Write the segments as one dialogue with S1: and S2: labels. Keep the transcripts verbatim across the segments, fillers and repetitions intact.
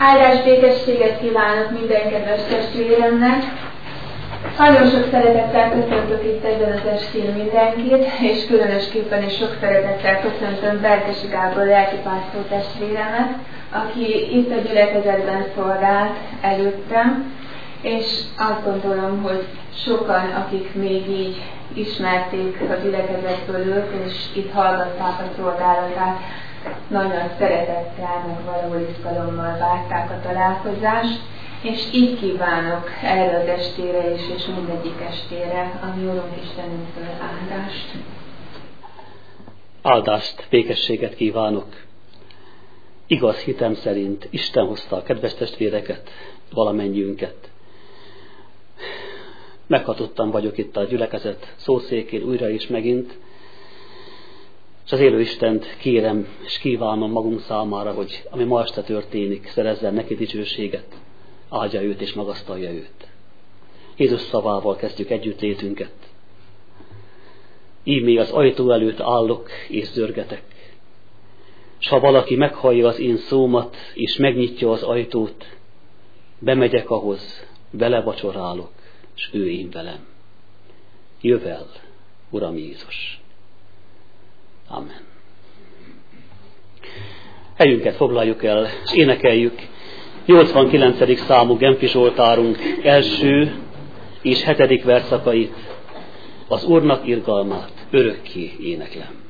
S1: Áldás békességet kívánok minden kedves testvéremnek. Nagyon sok szeretettel köszöntök itt ebben az estén mindenkit, és különösképpen is sok szeretettel köszöntöm Berkesi Gábor lelkipásztor testvéremet, aki itt a gyülekezetben szolgált előttem, és azt gondolom, hogy sokan, akik még így ismerték a gyülekezetből őt, és itt hallgatták a szolgálatát, nagyon szeretettel, meg valahol izgalommal várták a találkozást, és így kívánok erre az estére is, és mindegyik estére a mi Urunk Istenünktől áldást.
S2: Áldást, békességet kívánok! Igaz hitem szerint Isten hozta a kedves testvéreket, valamennyiünket. Meghatottan vagyok itt a gyülekezet szószékén újra és megint, és az élő Istent kérem és kívánom magunk számára, hogy ami ma este történik, szerezzen neki dicsőséget, áldja őt és magasztalja őt. Jézus szavával kezdjük együttlétünket. Ímé az ajtó előtt állok és zörgetek, s ha valaki meghallja az én szómat és megnyitja az ajtót, bemegyek ahhoz, vele vacsorálok, és ő én velem. Jövel, Uram Jézus! Amen. Helyünket foglaljuk el, és énekeljük nyolcvankilencedik számú Genfi Zsoltárunk első és hetedik verszakait, az Úrnak irgalmát örökké éneklem.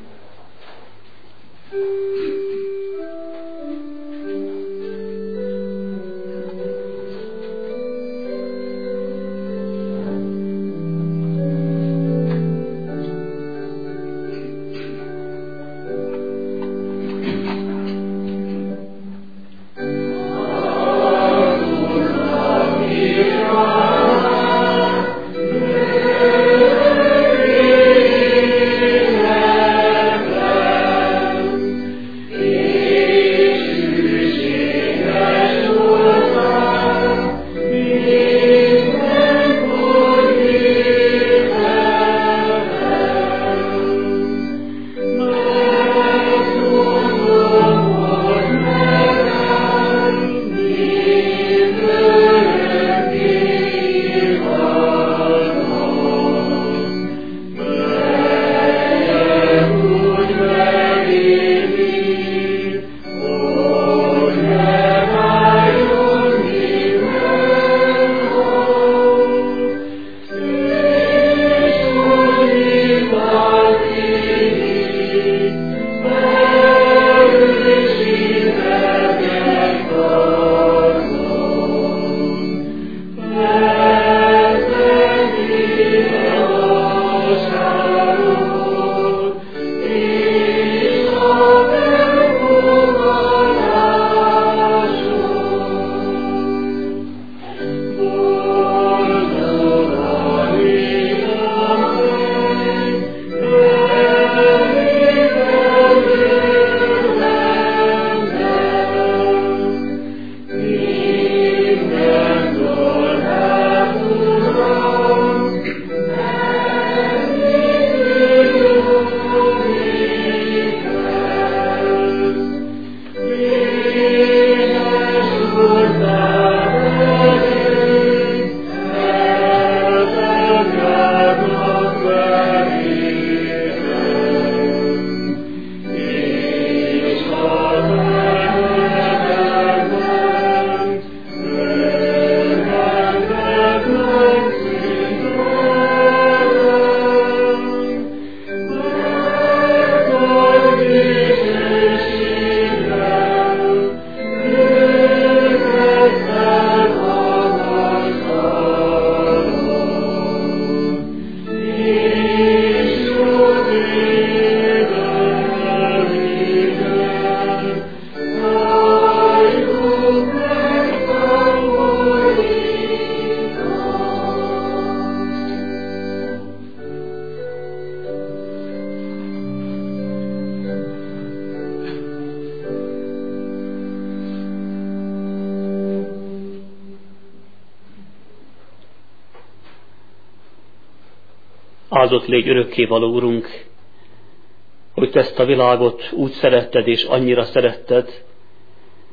S2: Áldott légy örökkévaló Urunk, hogy te ezt a világot úgy szeretted és annyira szeretted,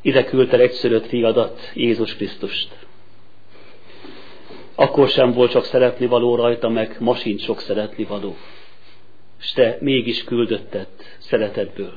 S2: ide küldte egyszülött fiadat, Jézus Krisztust. Akkor sem volt csak szeretni való rajta, meg ma sincs sok szeretni való. És te mégis küldötted szeretetből.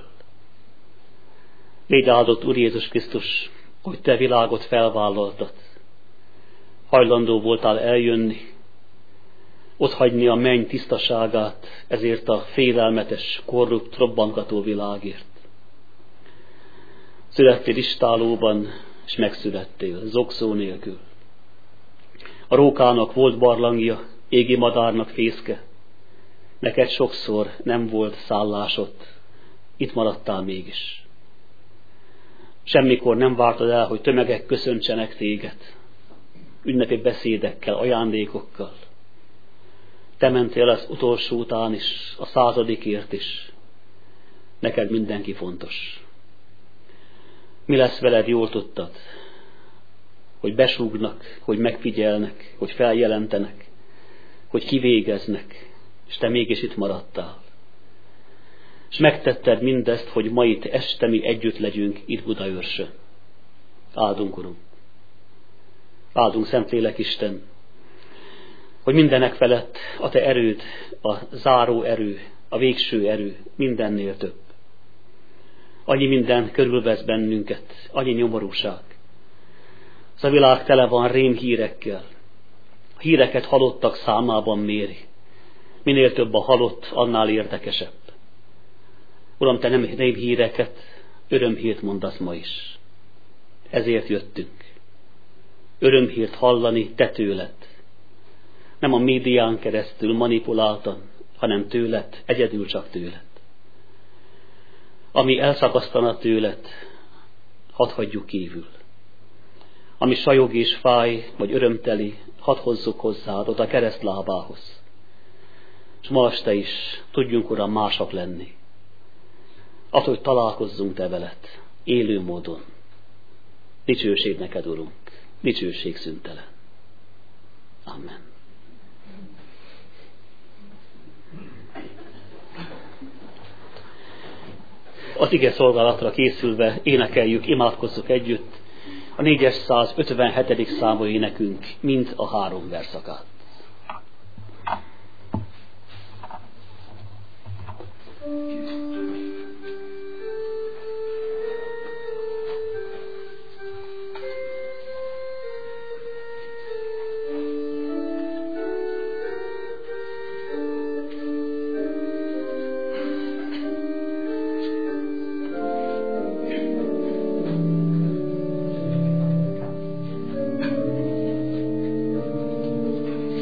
S2: Légy áldott, Úr Jézus Krisztus, hogy te világot felvállaltad. Hajlandó voltál eljönni, otthagyni a menny tisztaságát ezért a félelmetes, korrupt, robbangató világért. Születtél istálóban, és megszülettél, zokszó nélkül. A rókának volt barlangja, égi madárnak fészke. Neked sokszor nem volt szállásod, itt maradtál mégis. Semmikor nem vártad el, hogy tömegek köszöntsenek téged, ünnepi beszédekkel, ajándékokkal. Te mentél az utolsó után is, a századikért is. Neked mindenki fontos. Mi lesz veled, jól tudtad, hogy besúgnak, hogy megfigyelnek, hogy feljelentenek, hogy kivégeznek, és te mégis itt maradtál. És megtetted mindezt, hogy ma itt este mi együtt legyünk itt Budaörsön. Áldunk, Urunk! Áldunk, Szentlélek Isten, hogy mindenek felett a te erőd, a záró erő, a végső erő mindennél több. Annyi minden körülvesz bennünket, annyi nyomorúság. Ez a világ tele van rémhírekkel. A híreket halottak számában méri. Minél több a halott, annál érdekesebb. Uram, te nem rémhíreket, örömhírt mondasz ma is. Ezért jöttünk. Örömhírt hallani te tőled. Nem a médián keresztül manipuláltan, hanem tőled, egyedül csak tőled. Ami elszakasztana tőled, hadd hagyjuk kívül. Ami sajog és fáj, vagy örömteli, hadd hozzuk hozzád oda keresztlábához. És ma este is tudjunk, Uram, másak lenni. Attól, hogy találkozzunk te veled, élő módon. Dicsőség neked, Urunk, dicsőség szüntelen. Amen. Az ige szolgálatra készülve énekeljük, imádkozzuk együtt a négyszázötvenhetedik számú énekünk, mind a három verszakát.
S3: Thank you.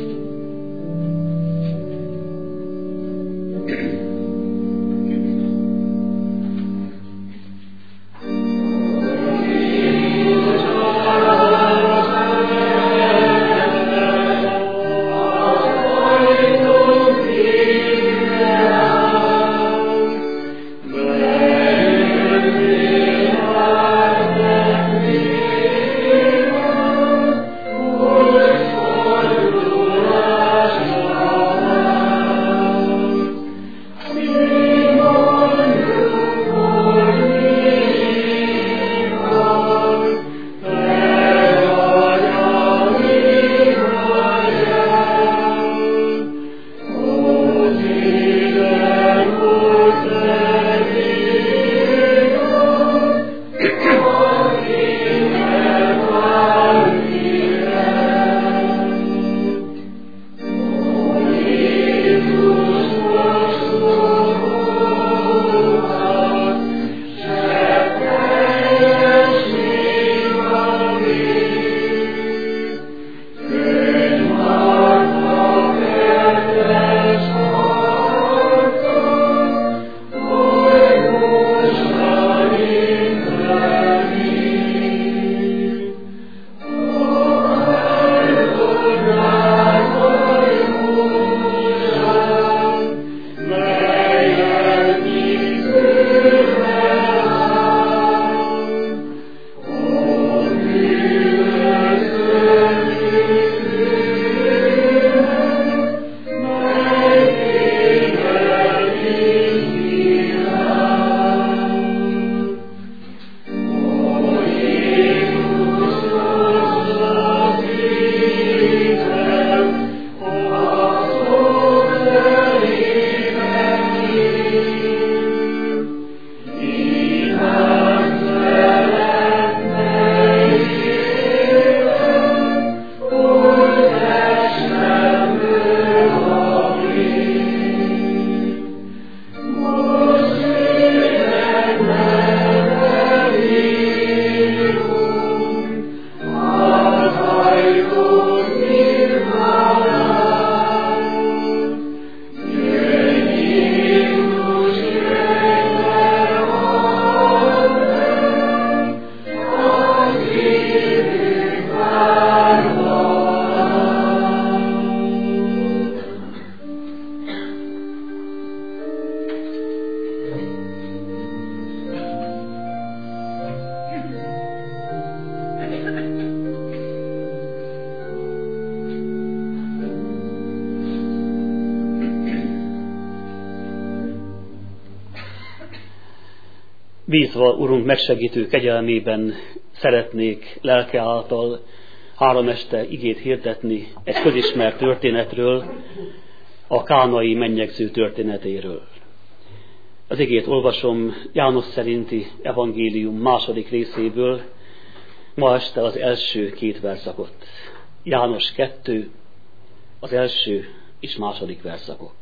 S2: Bízva Urunk megsegítő kegyelmében szeretnék lelke által három este igét hirdetni egy közismert történetről, a kánai mennyegző történetéről. Az igét olvasom János szerinti evangélium második részéből, ma este az első két verszakot. János kettő, az első és második verszakok.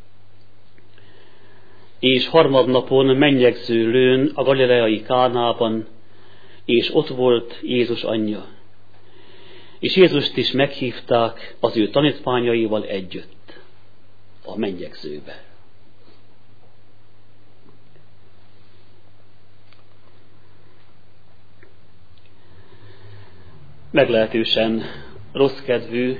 S2: És harmadnapon mennyegző lőn a galileai Kánában, és ott volt Jézus anyja. És Jézust is meghívták az ő tanítványaival együtt a mennyegzőbe. Meglehetősen rosszkedvű,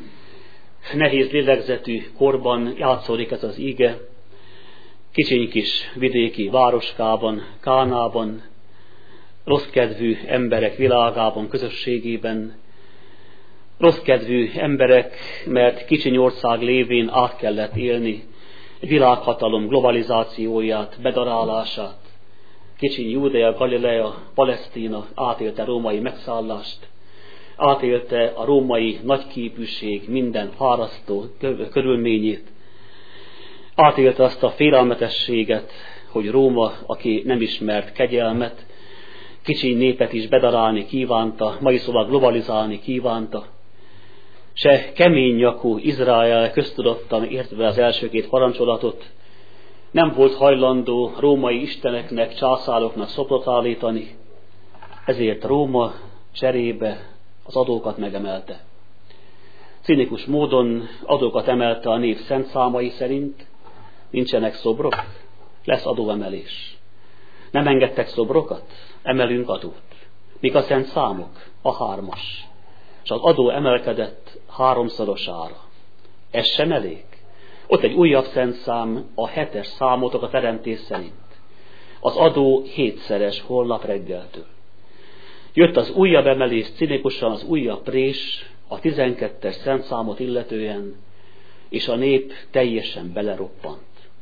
S2: nehéz lélegzetű korban játszódik ez az ige, kicsiny kis vidéki városkában, Kánában, rosszkedvű emberek világában, közösségében, rosszkedvű emberek, mert kicsiny ország lévén át kellett élni világhatalom globalizációját, bedarálását. Kicsiny Júdea, Galilea, Palesztina átélte római megszállást, átélte a római nagyképűség minden fárasztó körülményét, átélte azt a félelmetességet, hogy Róma, aki nem ismert kegyelmet, kicsiny népet is bedarálni kívánta, mai szóval globalizálni kívánta. Se kemény nyakú Izrael köztudottan értve az első két parancsolatot, nem volt hajlandó római isteneknek, császároknak szobrot állítani, ezért Róma cserébe az adókat megemelte. Cinikus módon adókat emelte a nép szent számai szerint, nincsenek szobrok, lesz adóemelés. Nem engedtek szobrokat, emelünk adót. Mik a szent számok? A hármas. És az adó emelkedett háromszorosára. Ez sem elég. Ott egy újabb szent szám, a hetes számotok a teremtés szerint. Az adó hétszeres holnap reggeltől. Jött az újabb emelés, cinikusan az újabb prés, a tizenkettes szent számot illetően, és a nép teljesen beleroppant.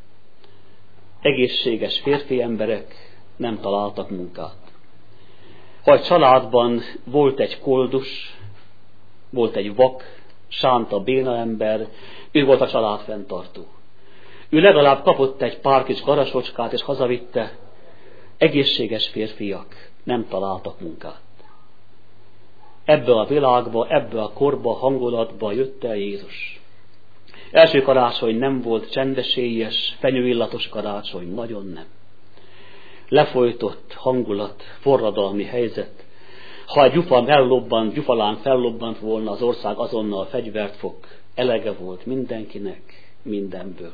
S2: Egészséges férfi emberek nem találtak munkát. Ha egy családban volt egy koldus, volt egy vak, sánta, béna ember, ő volt a család fenntartó. Ő legalább kapott egy pár kis garasocskát, és hazavitte. Egészséges férfiak nem találtak munkát. Ebbe a világba, ebbe a korba, hangulatba jött el Jézus. Első karácsony nem volt csendesélyes, fenyőillatos karácsony, nagyon nem. Lefolytott hangulat, forradalmi helyzet. Ha egy gyufa ellobbant, gyufalán fellobbant volna, az ország azonnal fegyvert fog. Elege volt mindenkinek, mindenből.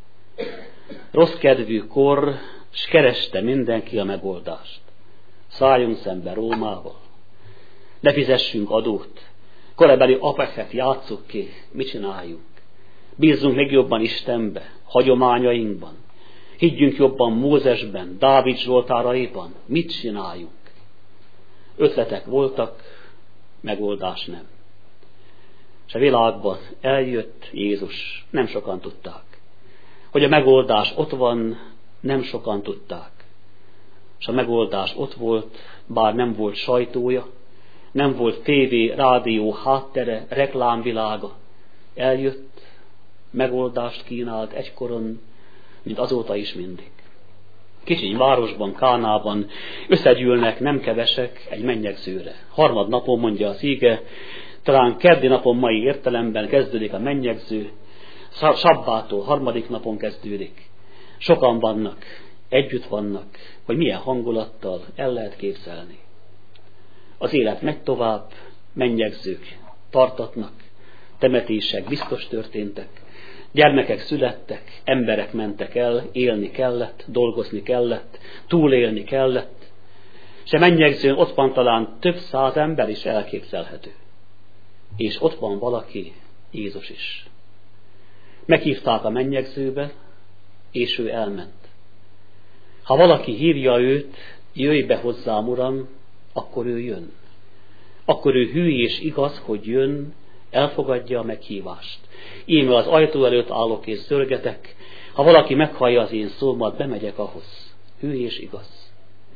S2: Rossz kedvű kor, s kereste mindenki a megoldást. Szálljunk szembe Rómával. Ne fizessünk adót. Korabeli apeket játsszuk ki. Mit csináljunk? Bízzunk még jobban Istenbe, hagyományainkban. Higgyünk jobban Mózesben, Dávid zsoltáraiban. Mit csináljunk? Ötletek voltak, megoldás nem. És a világban eljött Jézus, nem sokan tudták. Hogy a megoldás ott van, nem sokan tudták. És a megoldás ott volt, bár nem volt sajtója, nem volt tévé, rádió, háttere, reklámvilága. Eljött, megoldást kínált egykoron, mint azóta is mindig. Kicsiny városban, Kánában összegyűlnek nem kevesek egy mennyegzőre. Harmadnapon, mondja az íge, talán keddi napon mai értelemben kezdődik a mennyegző, sabbától harmadik napon kezdődik. Sokan vannak, együtt vannak, hogy milyen hangulattal el lehet képzelni. Az élet megy tovább, mennyegzők tartatnak, temetések biztos történtek, gyermekek születtek, emberek mentek el, élni kellett, dolgozni kellett, túlélni kellett, és a mennyegzőn ott van talán több száz ember is elképzelhető. És ott van valaki, Jézus is. Meghívták a mennyegzőbe, és ő elment. Ha valaki hívja őt, jöjj be hozzám, Uram, akkor ő jön. Akkor ő hű és igaz, hogy jön, elfogadja a meghívást. Íme az ajtó előtt állok és zörgetek, ha valaki meghallja az én szómat, bemegyek ahhoz. Hű és igaz.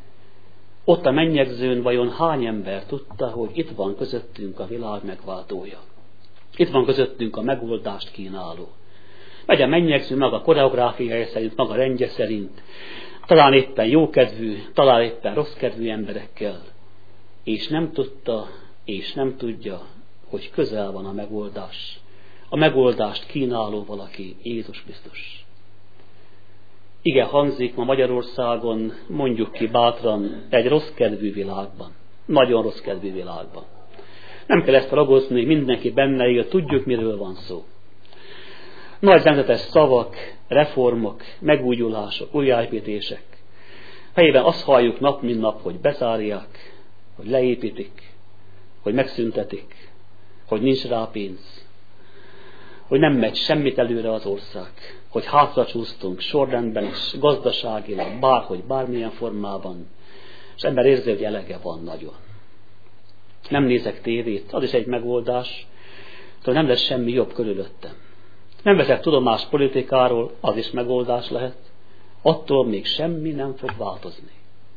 S2: Ott a mennyegzőn vajon hány ember tudta, hogy itt van közöttünk a világ megváltója. Itt van közöttünk a megoldást kínáló. Megy a mennyegző maga koreográfiája szerint, maga rendje szerint, talán éppen jókedvű, talán éppen rosszkedvű emberekkel, és nem tudta, és nem tudja, hogy közel van a megoldás. A megoldást kínáló valaki, Jézus Krisztus. Igen, hangzik ma Magyarországon, mondjuk ki bátran, egy rosszkedvű világban. Nagyon rosszkedvű világban. Nem kell ezt ragozni, mindenki benne él, tudjuk, miről van szó. Nagy nemzetes szavak, reformok, megújulások, újjáépítések. Fejében azt halljuk nap, mint nap, hogy bezárják, hogy leépítik, hogy megszüntetik, hogy nincs rá pénz, hogy nem megy semmit előre az ország, hogy hátracsúsztunk sorrendben is, gazdaságilag, bárhogy, bármilyen formában, és ember érzi, hogy elege van nagyon. Nem nézek tévét, az is egy megoldás, hogy nem lesz semmi jobb körülöttem. Nem veszek tudomást politikáról, az is megoldás lehet, attól még semmi nem fog változni.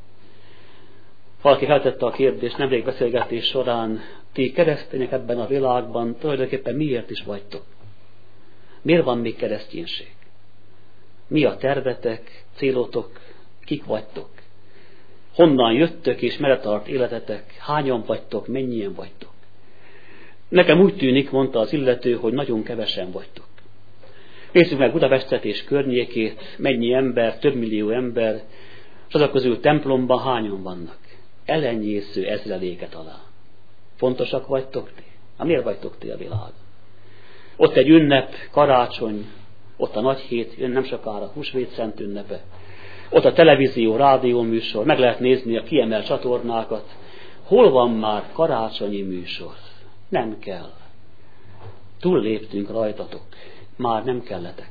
S2: Valaki feltette a kérdést nemrég beszélgetés során, ti keresztények ebben a világban tulajdonképpen miért is vagytok? Miért van még kereszténység? Mi a tervetek, célotok, kik vagytok? Honnan jöttök és merre tart életetek? Hányan vagytok, mennyien vagytok? Nekem úgy tűnik, mondta az illető, hogy nagyon kevesen vagytok. Nézzük meg Budapestet és környékét, mennyi ember, több millió ember, és azok közül templomban hányan vannak? Elenyésző ezreléket alá. Fontosak vagytok ti? Hát miért vagytok ti a világon? Ott egy ünnep, karácsony, ott a nagy hét, jön nem sokára húsvét szent ünnepe. Ott a televízió, rádió műsor, meg lehet nézni a kiemelt csatornákat. Hol van már karácsonyi műsor? Nem kell. Túlléptünk rajtatok. Már nem kelletek.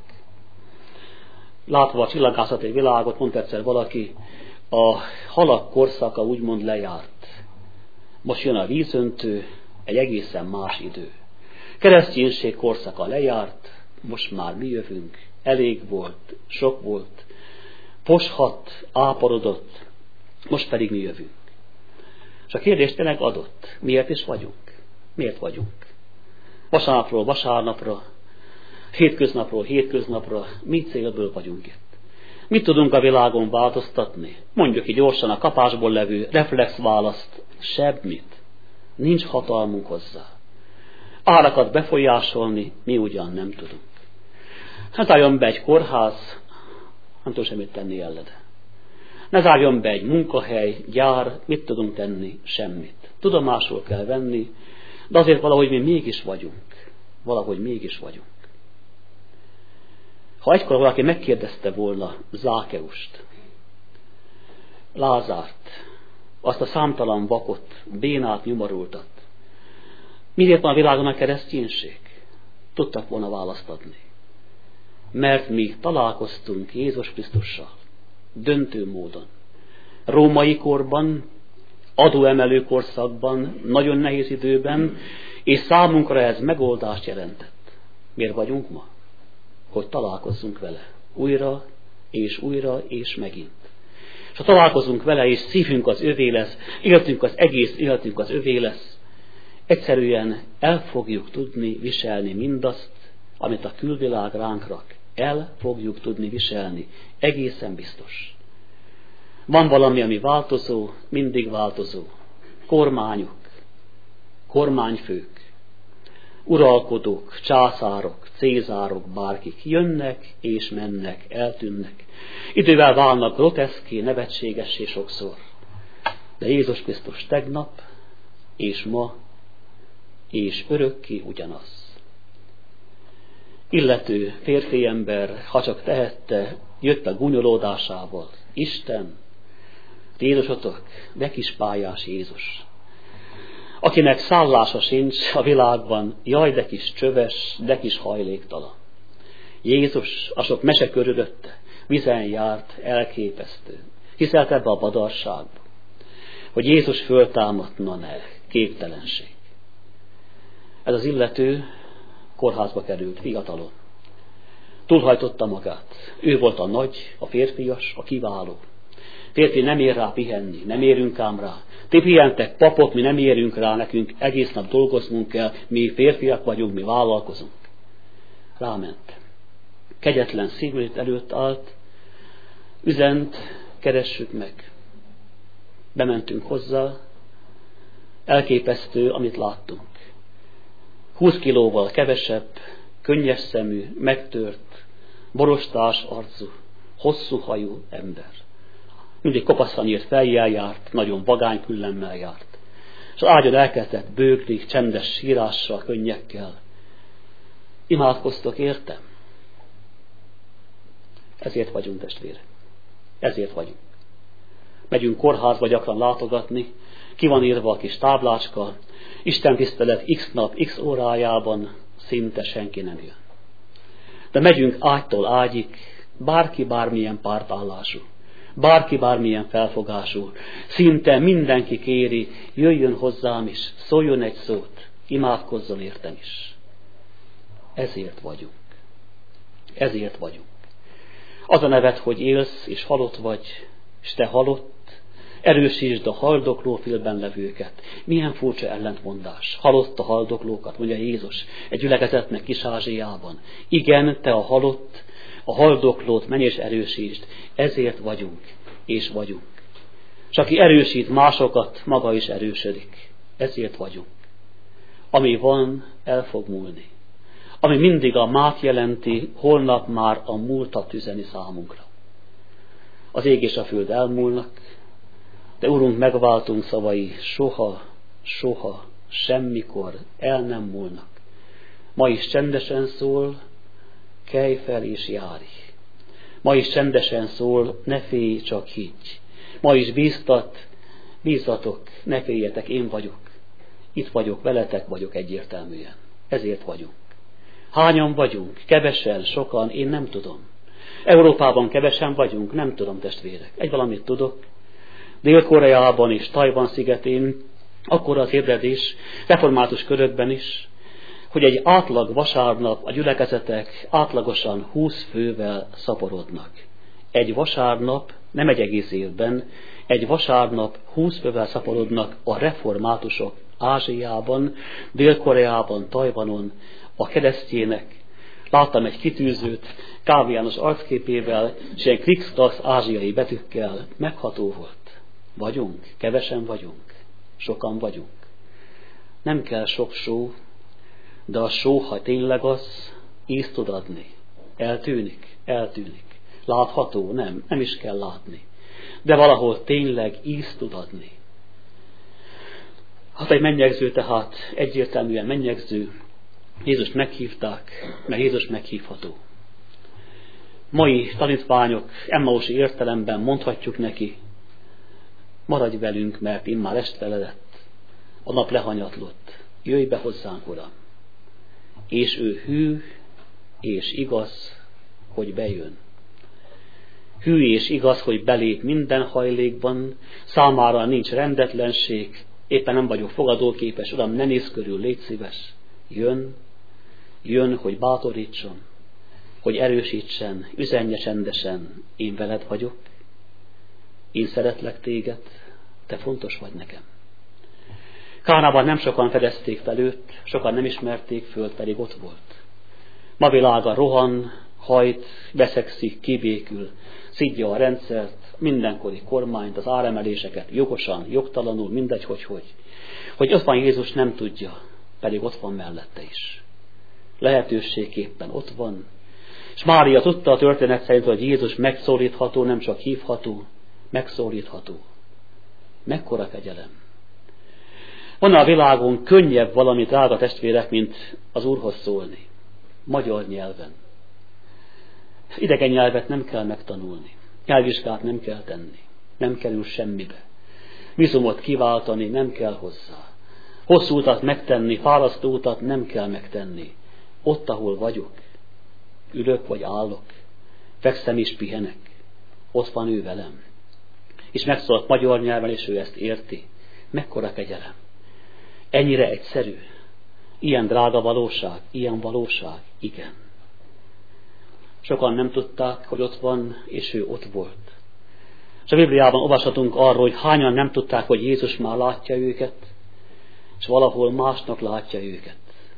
S2: Látva a csillagászati világot, mondta egyszer valaki, a halak korszaka úgymond lejárt. Most jön a vízöntő, egy egészen más idő. Kereszténység korszaka lejárt, most már mi jövünk. Elég volt, sok volt, poshat, áporodott, most pedig mi jövünk. És a kérdés tényleg adott. Miért is vagyunk? Miért vagyunk? Vasárnapról vasárnapra, hétköznapról hétköznapra, mi célból vagyunk itt? Mit tudunk a világon változtatni? Mondjuk ki gyorsan a kapásból levő reflex választ, semmit. Nincs hatalmunk hozzá. Árakat befolyásolni mi ugyan nem tudunk. Ne zárjon be egy kórház, nem tud semmit tenni ellene. Ne zárjon be egy munkahely, gyár, mit tudunk tenni? Semmit. Tudomásul kell venni, de azért valahogy mi mégis vagyunk. Valahogy mégis vagyunk. Ha egykor valaki megkérdezte volna Zákeust, Lázárt, azt a számtalan vakot, bénát, nyomorultat, miért van a világon a kereszténység? Tudtak volna választ adni. Mert mi találkoztunk Jézus Krisztussal, döntő módon. Római korban, adóemelő korszakban, nagyon nehéz időben, és számunkra ez megoldást jelentett. Miért vagyunk ma? Hogy találkozzunk vele. Újra, és újra, és megint. És ha találkozunk vele, és szívünk az övé lesz, életünk az egész életünk az övé lesz, egyszerűen el fogjuk tudni viselni mindazt, amit a külvilág ránk rak. El fogjuk tudni viselni. Egészen biztos. Van valami, ami változó, mindig változó. Kormányok, kormányfők, uralkodók, császárok, cézárok, bárkik jönnek és mennek, eltűnnek. Idővel válnak groteszké, nevetségessé sokszor. De Jézus Krisztus tegnap, és ma, és örökké ugyanaz. Illető férfi ember, ha csak tehette, jött a gúnyolódásával. Isten, Jézusotok, de kis pályás Jézus. Akinek szállása sincs a világban, jaj, de kis csöves, de kis hajléktalan. Jézus, a sok mese körülötte, vizen járt, elképesztő. Hiszelt ebbe a badarságba, hogy Jézus föltámadt, na ne, képtelenség. Ez az illető kórházba került fiatalon. Túlhajtotta magát. Ő volt a nagy, a férfias, a kiváló. Férfi nem ér rá pihenni, nem érünk ám rá. Ti pihentek, papok, mi nem érünk rá, nekünk egész nap dolgoznunk kell, mi férfiak vagyunk, mi vállalkozunk. Ráment. Kegyetlen szívét előtt állt, üzent, keressük meg. Bementünk hozzá, elképesztő, amit láttunk. Húsz kilóval kevesebb, könnyes szemű, megtört, borostás arcú, hosszú hajú ember. Mindig kopaszan írt fejjel járt, nagyon vagány küllemmel járt. És az ágyon elkezdett bőgni, csendes sírással, könnyekkel. Imádkoztok, értem? Ezért vagyunk, testvérek. Ezért vagyunk. Megyünk kórházba gyakran látogatni, ki van írva a kis táblácska, Isten tisztelet x nap, x órájában, szinte senki nem jön. De megyünk ágytól ágyig, bárki bármilyen pártállású, bárki bármilyen felfogású, szinte mindenki kéri, jöjjön hozzám is, szóljon egy szót, imádkozzon értem is. Ezért vagyunk. Ezért vagyunk. Az a neved, hogy élsz és halott vagy, és te halott, erősítsd a haldokló félben levőket. Milyen furcsa ellentmondás. Halott a haldoklókat, mondja Jézus egy gyülekezetnek Kis-Ázsiában. Igen, te a halott, a haldoklót menj és erősítsd. Ezért vagyunk, és vagyunk. És aki erősít másokat, maga is erősödik. Ezért vagyunk. Ami van, el fog múlni. Ami mindig a mát jelenti, holnap már a múltat üzeni számunkra. Az ég és a föld elmúlnak, de Urunk, megváltunk szavai soha, soha, semmikor el nem múlnak. Ma is csendesen szól, kelj fel és járj. Ma is csendesen szól, ne félj, csak higgy. Ma is bíztat, bízzatok, ne féljetek, én vagyok. Itt vagyok, veletek vagyok egyértelműen. Ezért vagyunk. Hányan vagyunk? Kevesen, sokan, én nem tudom. Európában kevesen vagyunk, nem tudom, testvérek. Egy valamit tudok. Dél-Koreában és Tajvan szigetén, akkor az ébredés, református körökben is, hogy egy átlag vasárnap a gyülekezetek átlagosan húsz fővel szaporodnak. Egy vasárnap, nem egy egész évben, egy vasárnap húsz fővel szaporodnak a reformátusok Ázsiában, Dél-Koreában, Tajvanon, a keresztjének. Láttam egy kitűzőt Kávé János arcképével, és egy Krix-Klax ázsiai betűkkel. Megható volt. Vagyunk, kevesen vagyunk, sokan vagyunk. Nem kell sok só, de a só, ha tényleg az, ízt tud adni. Eltűnik, eltűnik. Látható, nem, nem is kell látni. De valahol tényleg ízt tud adni. Hát egy mennyegző tehát, egyértelműen mennyegző, Jézust meghívták, mert Jézus meghívható. Mai tanítványok emmausi értelemben mondhatjuk neki, maradj velünk, mert immár esteledett, a nap lehanyatlott, jöjj be hozzánk, Uram. És ő hű és igaz, hogy bejön. Hű és igaz, hogy belép minden hajlékban, számára nincs rendetlenség, éppen nem vagyok fogadóképes, Uram, ne nézz körül, légy szíves. Jön, jön, hogy bátorítson, hogy erősítsen, üzenje csendesen, én veled vagyok, én szeretlek téged, te fontos vagy nekem. Kánában nem sokan fedezték fel őt, sokan nem ismerték föl, pedig ott volt. Ma világa rohan, hajt, beszegszik, kibékül, szidja a rendszert, mindenkori kormányt, az áremeléseket, jogosan, jogtalanul, mindegy, hogy hogy. Hogy ott van Jézus, nem tudja, pedig ott van mellette is. Lehetőségképpen ott van. És Mária tudta a történet szerint, hogy Jézus megszólítható, nem csak hívható, megszólítható. Mekkora kegyelem. Van a világon könnyebb valami, drága testvérek, mint az Úrhoz szólni. Magyar nyelven. Idegen nyelvet nem kell megtanulni. Nyelvvizsgát nem kell tenni. Nem kerül semmibe. Vízumot kiváltani nem kell hozzá. Hosszú utat megtenni, fárasztó utat nem kell megtenni. Ott, ahol vagyok, ülök vagy állok, fekszem és pihenek. Ott van ő velem. És megszólalt magyar nyelven, és ő ezt érti. Mekkora kegyelem. Ennyire egyszerű. Ilyen drága valóság, ilyen valóság, igen. Sokan nem tudták, hogy ott van, és ő ott volt. És a Bibliában olvashatunk arról, hogy hányan nem tudták, hogy Jézus már látja őket, és valahol másnak látja őket.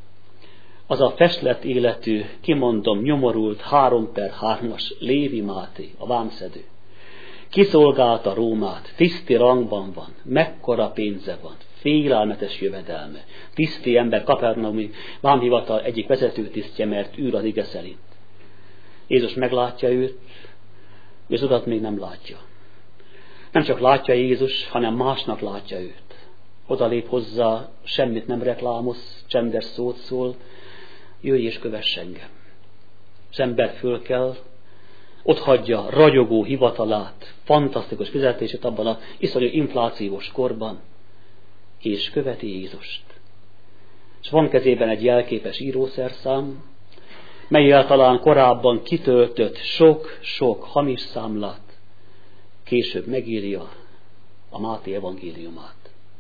S2: Az a festlett életű, kimondom, nyomorult három per hármas Lévi Máté, a vámszedő. Kiszolgálta Rómát, tiszti rangban van, mekkora pénze van, félelmetes jövedelme. Tiszti ember, kapernaumi vámhivatal egyik vezető tisztje, mert űr az ige szerint. Jézus meglátja őt, és az urat még nem látja. Nem csak látja Jézus, hanem másnak látja őt. Oda lép hozzá, semmit nem reklámoz, csendes szót szól, jöjj és kövess engem. Az ember föl kell, ott hagyja ragyogó hivatalát, fantasztikus fizetését abban az iszonyú inflációs korban, és követi Jézust. És van kezében egy jelképes írószerszám, melyel talán korábban kitöltött sok-sok hamis számlát, később megírja a Máté evangéliumát.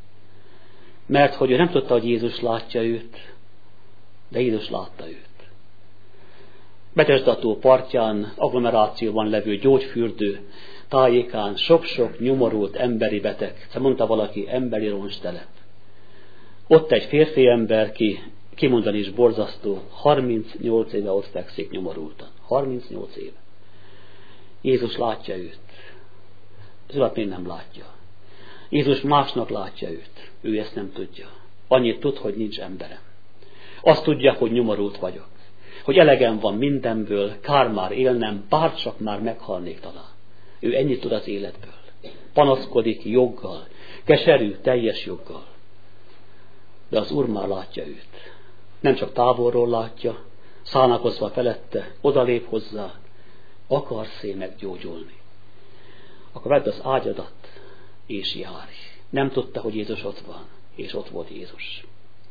S2: Mert hogy ő nem tudta, hogy Jézus látja őt, de Jézus látta őt. Betesda-tó partján, agglomerációban levő gyógyfürdő tájékán sok-sok nyomorult emberi beteg, mondta valaki, emberi roncstelep. Ott egy férfi ember, ki kimondani is borzasztó, harmincnyolc éve ott fekszik nyomorultan. harmincnyolc éve. Jézus látja őt. Az urat még nem látja. Jézus másnak látja őt. Ő ezt nem tudja. Annyit tud, hogy nincs emberem. Azt tudja, hogy nyomorult vagyok. Hogy elegem van mindenből, kár már élnem, bárcsak már meghalnék talán. Ő ennyit tud az életből. Panaszkodik joggal, keserű, teljes joggal. De az Úr már látja őt. Nem csak távolról látja, szánakozva felette, odalép hozzá, akarsz-e meggyógyulni? Akkor vedd az ágyadat, és járj. Nem tudta, hogy Jézus ott van, és ott volt Jézus.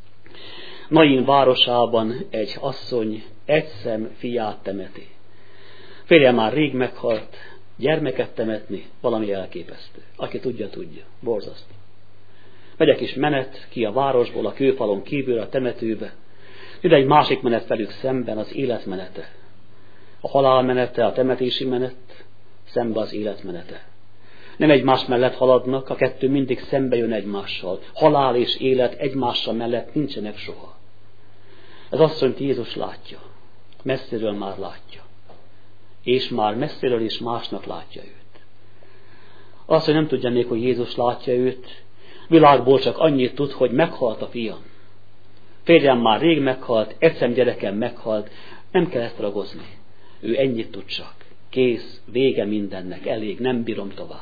S2: Nain városában egy asszony egy szem fiát temeti. Férje már rég meghalt, gyermeket temetni, valami elképesztő. Aki tudja, tudja. Borzasztó. Megy egy kis menet ki a városból, a kőfalon kívül a temetőbe. Ide egy másik menet velük szemben, az életmenete. A halál menete, a temetési menet, szembe az életmenete. Nem egymás mellett haladnak, a kettő mindig szembe jön egymással. Halál és élet egymással mellett nincsenek soha. Ez asszonyt Jézus látja. Messziről már látja. És már messziről is másnak látja őt. Azt, hogy nem tudja még, hogy Jézus látja őt, világból csak annyit tud, hogy meghalt a fiam. Férjem már rég meghalt, egyszem gyerekem meghalt, nem kell ezt ragozni. Ő ennyit tud csak. Kész, vége mindennek, elég, nem bírom tovább.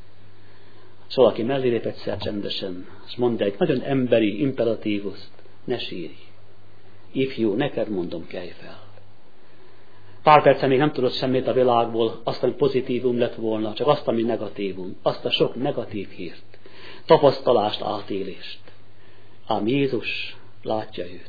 S2: És valaki mellé lép egyszer csendesen, és mond egy nagyon emberi imperatívust, ne sírj. Ifjú, neked mondom, kelj fel. Pár percen még nem tudott semmit a világból, azt, ami pozitívum lett volna, csak azt, ami negatívum, azt a sok negatív hírt, tapasztalást, átélést. Ám Jézus látja őt.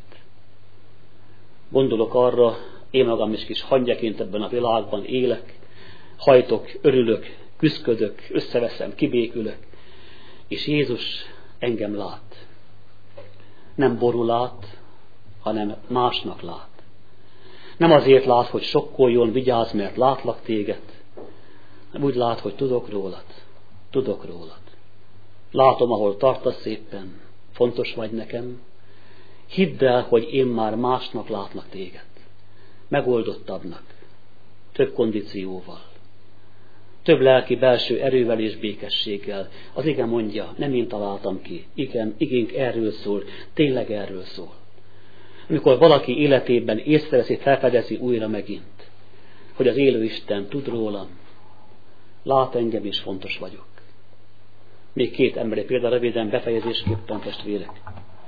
S2: Gondolok arra, én magam is kis hangyaként ebben a világban élek, hajtok, örülök, küszködök, összeveszem, kibékülök, és Jézus engem lát. Nem borul lát, hanem másnak lát. Nem azért lát, hogy sokkoljon, vigyázz, mert látlak téged, hanem úgy lát, hogy tudok rólad, tudok rólad. Látom, ahol tartasz éppen, fontos vagy nekem. Hidd el, hogy én már másnak látlak téged. Megoldottabbnak, több kondícióval, több lelki belső erővel és békességgel. Az ige mondja, nem én találtam ki. Igen, igénk erről szól, tényleg erről szól. Amikor valaki életében észreveszi, felfedezi újra megint, hogy az élő Isten tud rólam, lát engem is, fontos vagyok. Még két emberi példa röviden befejezésképpen, testvérek.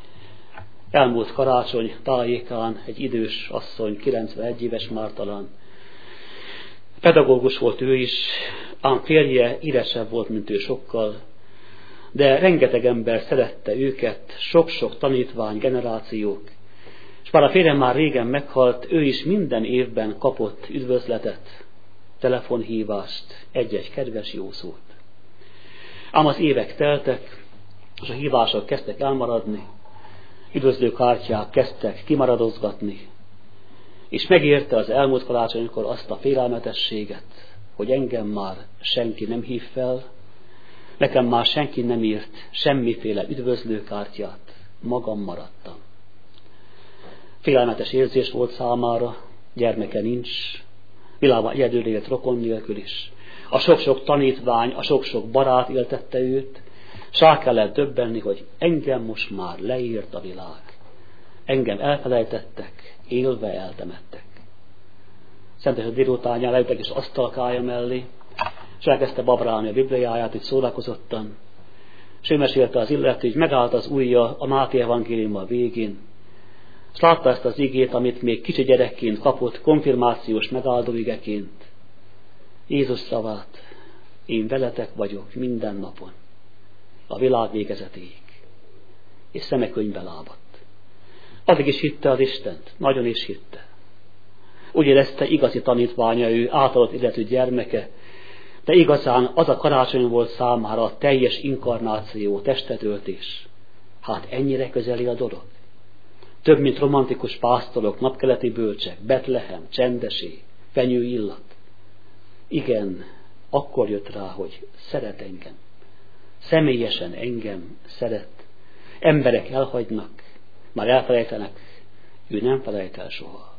S2: Elmúlt karácsony tájékán egy idős asszony, kilencvenegy éves már talán, pedagógus volt ő is, ám férje éresebb volt, mint ő sokkal, de rengeteg ember szerette őket, sok-sok tanítvány, generációk, és bár a férjem már régen meghalt, ő is minden évben kapott üdvözletet, telefonhívást, egy-egy kedves jó szót. Ám az évek teltek, és a hívások kezdtek elmaradni, üdvözlőkártyák kezdtek kimaradozgatni, és megérte az elmúlt karácsonykor azt a félelmetességet, hogy engem már senki nem hív fel, nekem már senki nem írt semmiféle üdvözlőkártyát, magam maradtam. Félelmetes érzés volt számára, gyermeke nincs, világban egyedül élt rokon nélkül is. A sok-sok tanítvány, a sok-sok barát éltette őt, s rá kellett döbbenni, hogy engem most már leírt a világ. Engem elfelejtettek, élve eltemettek. Szentesek délutánján leültek és asztalkája mellé, és elkezdte babrálni a Bibliáját, így szórakozottan. És ő mesélte az illető, hogy megállt az ujja a Máté evangéliuma végén, és látta ezt az igét, amit még kicsi gyerekként kapott, konfirmációs megáldó igeként. Jézus szavát, én veletek vagyok minden napon, a világ végezetéig. És szeme könyvbe lábadt. Addig is hitte az Istent, nagyon is hitte. Úgy érezte, igazi tanítványa ő, általad illető gyermeke, de igazán az a karácsony volt számára a teljes inkarnáció, testetöltés. Hát ennyire közeli a dolog. Több, mint romantikus pásztorok, napkeleti bölcsek, Betlehem, csendesé, fenyő illat. Igen, akkor jött rá, hogy szeret engem. Személyesen engem szeret. Emberek elhagynak, már elfelejtenek, ő nem felejt el soha.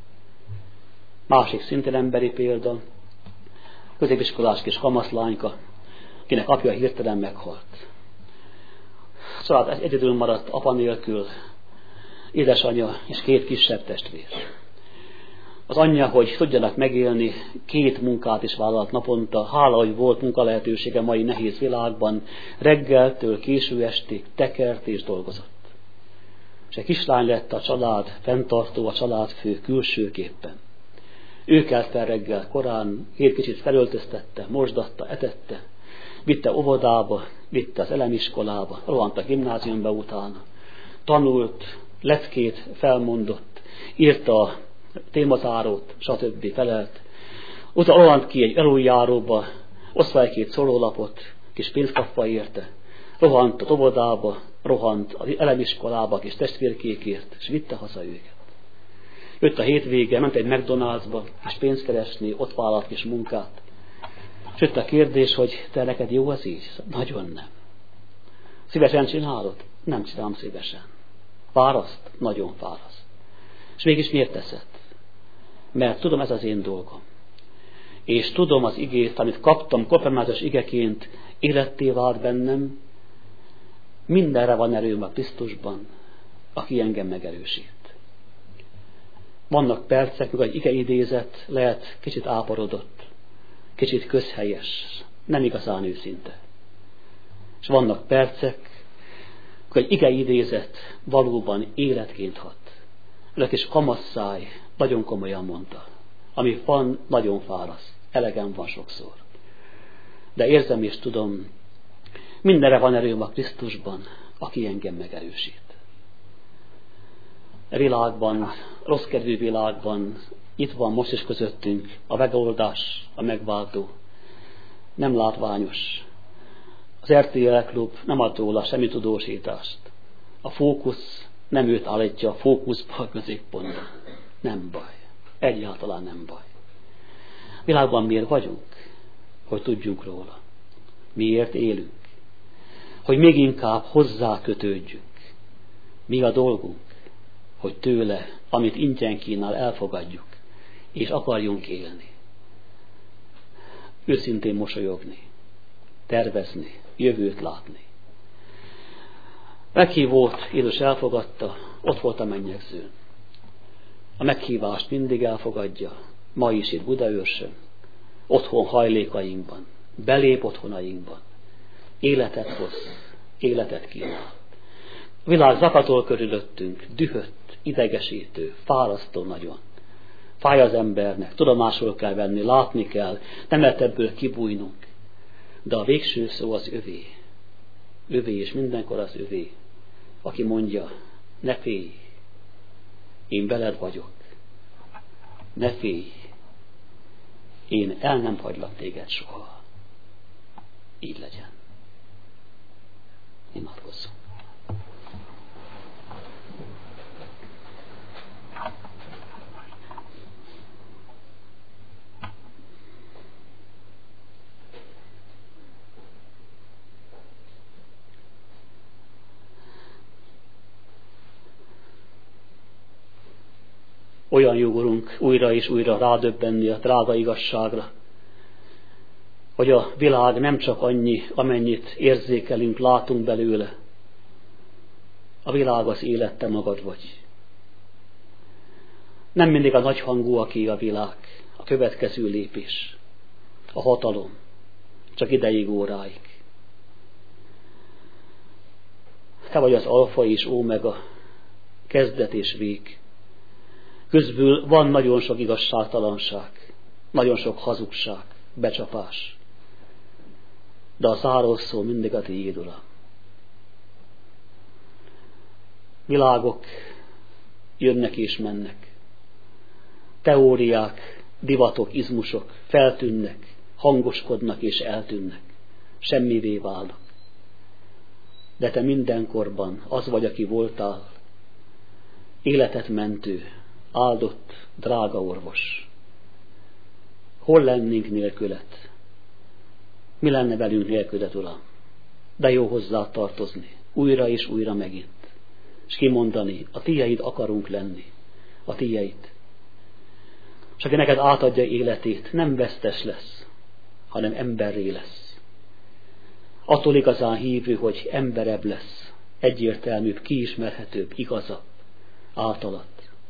S2: Másik szintén emberi példa, középiskolás kis kamaszlányka, akinek apja hirtelen meghalt. A család egyedül maradt, apa nélkül, édesanyja és két kisebb testvér. Az anyja, hogy tudjanak megélni, két munkát is vállalt naponta, hála, hogy volt munkalehetősége mai nehéz világban, reggeltől késő estig tekert és dolgozott. És egy kislány lett a család fenntartó, a családfő külsőképpen. Ő kelt fel reggel korán, két kicsit felöltöztette, mosdatta, etette, vitte óvodába, vitte az elemiskolába, rohant a gimnáziumba utána, tanult, leckét felmondott, írta a témazárót, stb. Felelt. Utána rohant ki egy elöljáróba, osztva egy két szólólapot, kis pénzkapva érte, rohant a óvodába, rohant az elemiskolába, kis testvérkékért, és vitte haza őket. Jött a hétvége, ment egy McDonald'sba, és pénzt keresni, ott vállalt kis munkát. És jött a kérdés, hogy te neked jó az így? Nagyon nem. Szívesen csinálod? Nem csinálom szívesen. Fáraszt? Nagyon fáraszt. És mégis miért teszed? Mert tudom, ez az én dolgom. És tudom az igét, amit kaptam konfirmációs igeként, életté vált bennem. Mindenre van erőm a Krisztusban, aki engem megerősít. Vannak percek, mikor egy ige idézet lehet kicsit áporodott, kicsit közhelyes, nem igazán őszinte. És vannak percek, mikor egy ige idézet valóban életként hat. Ez a kis kamasszáj nagyon komolyan mondta. Ami van, nagyon fáraszt, elegem van sokszor. De érzem és tudom, mindenre van erőm a Krisztusban, aki engem megerősít. A világban, rossz kedvű világban, itt van most is közöttünk a megoldás, a megváltó. Nem látványos. Az er té el Klub nem ad róla semmi tudósítást. A fókusz nem őt állítja a fókuszba a középpontba. Nem baj. Egyáltalán nem baj. A világban miért vagyunk? Hogy tudjunk róla. Miért élünk? Hogy még inkább hozzá kötődjünk. Mi a dolgunk? Hogy tőle, amit ingyen kínál, elfogadjuk, és akarjunk élni. Őszintén mosolyogni, tervezni, jövőt látni. Meghívót Jézus elfogadta, ott volt a mennyegzőn. A meghívást mindig elfogadja, ma is itt Budaörsön, otthon hajlékainkban, belép otthonainkban. Életet hoz, életet kínál. A világ zakatol körülöttünk, dühött, idegesítő, fárasztó nagyon. Fáj az embernek, tudomásul kell venni, látni kell, nem lehet ebből kibújnunk. De a végső szó az övé. Övé, és mindenkor az övé, aki mondja, ne félj, én veled vagyok. Ne félj, én el nem hagylak téged soha. Így legyen. Imádkozzunk. Olyan jó, Urunk, újra és újra rádöbbenni a drága igazságra, hogy a világ nem csak annyi, amennyit érzékelünk, látunk belőle. A világ az élet, te magad vagy. Nem mindig a nagyhangúaké a világ, a következő lépés, a hatalom, csak ideig, óráig. Te vagy az alfa és ómega, kezdet és vég. Közből van nagyon sok igazságtalanság, nagyon sok hazugság, becsapás. De a záró szó mindig a tiéd, Uram. Világok jönnek és mennek. Teóriák, divatok, izmusok feltűnnek, hangoskodnak és eltűnnek. Semmivé válnak. De te mindenkorban az vagy, aki voltál, életet mentő, áldott, drága orvos. Hol lennénk nélküled? Mi lenne velünk nélküled, Uram? De jó hozzá tartozni, újra és újra megint. És kimondani, a tiéd akarunk lenni, a tiéd. És aki neked átadja életét, nem vesztes lesz, hanem emberré lesz. Attól igazán hívő, hogy emberebb lesz, egyértelműbb, kiismerhetőbb, igazabb, általad.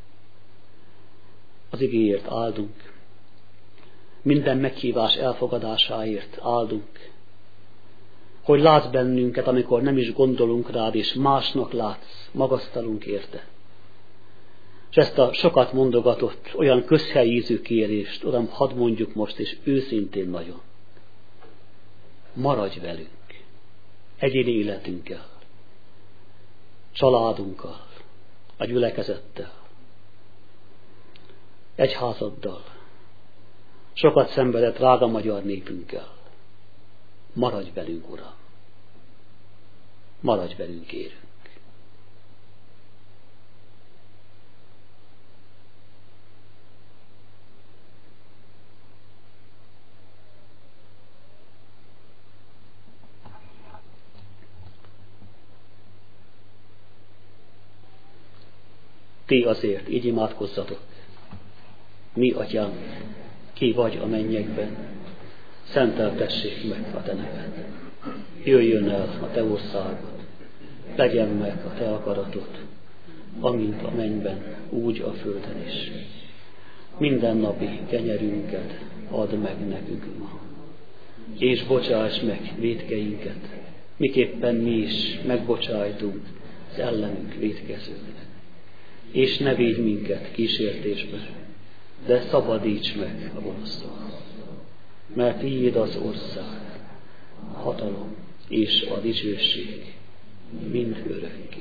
S2: Az igéért áldunk, minden meghívás elfogadásáért áldunk, hogy látsz bennünket, amikor nem is gondolunk rád, és másnak látsz, magasztalunk érte. És ezt a sokat mondogatott, olyan közhelyízű kérést, Uram, hadd mondjuk most, és őszintén nagyon. Maradj velünk, egyéni életünkkel, családunkkal, a gyülekezettel, egyházaddal, sokat szenvedett drága magyar népünkkel. Maradj velünk, Uram! Maradj velünk, kérünk! Ti azért így imádkozzatok. Mi, Atyánk, ki vagy a mennyekben, szenteltessék meg a te neved. Jöjjön el a te országod, legyen meg a te akaratod, amint a mennyben, úgy a földön is. Mindennapi kenyerünket add meg nekünk ma, és bocsáss meg vétkeinket, miképpen mi is megbocsájtunk az ellenünk vétkezőknek. És ne védj minket kísértésbe, de szabadíts meg a gonosztól. Mert tiéd az ország, a hatalom és a dicsőség mind örökké.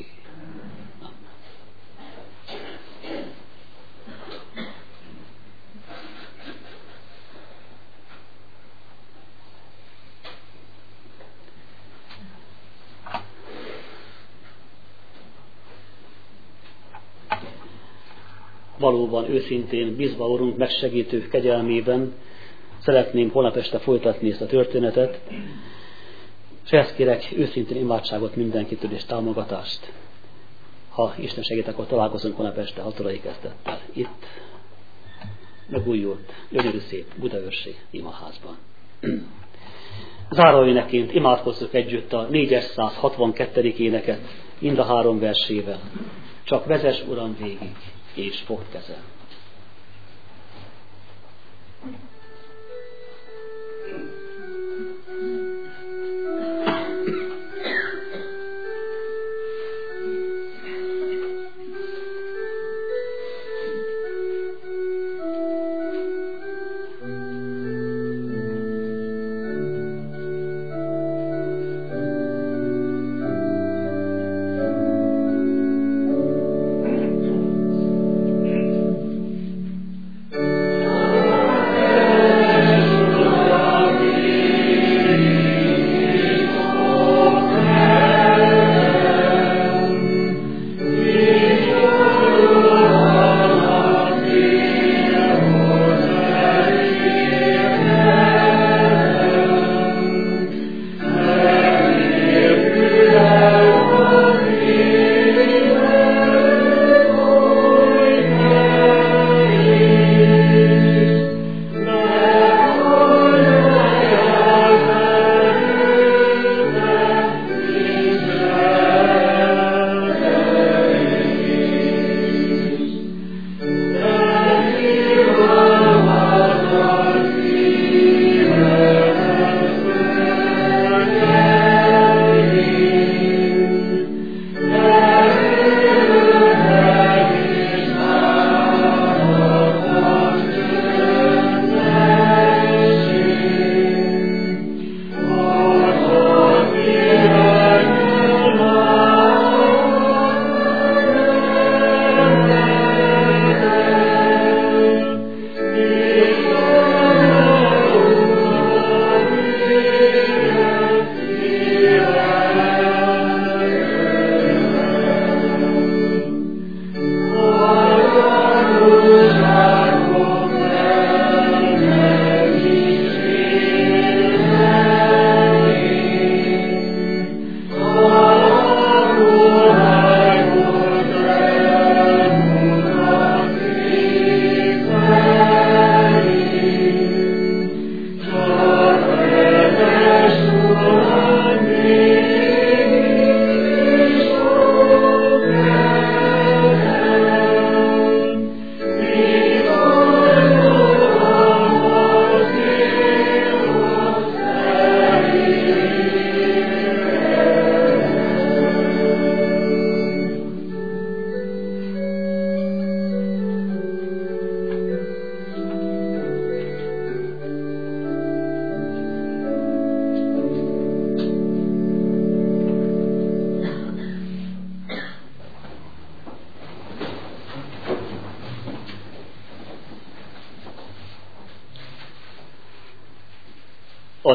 S2: Valóban őszintén bízva Urunk megsegítő kegyelmében szeretném holnap este folytatni ezt a történetet, és ezt kérek őszintén imádságot mindenkitől és támogatást. Ha Isten segít, akkor találkozunk holnap este hat órai kezdettel. Itt megújult, gyönyörű szép budaörsi imaházban. Záróéneként imádkozzuk együtt a négyszázhatvankettedik éneket, mind a három versével. Csak vezess, Uram, végig, és fogd kezem.
S3: Amen.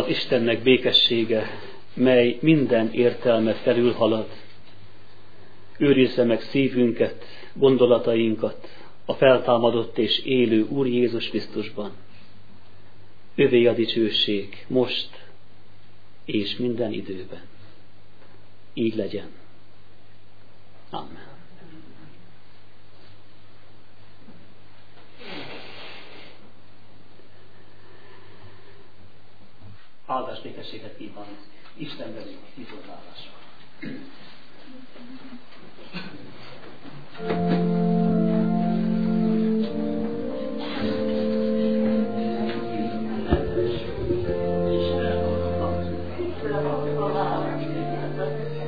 S2: az Istennek békessége, mely minden értelmet felülhalad, őrizze meg szívünket, gondolatainkat a feltámadott és élő Úr Jézus Krisztusban. Övé a dicsőség most és minden időben. Így legyen. Amen. Áldás békességet kívánok Isten velünk viszontlátásra.
S3: Isten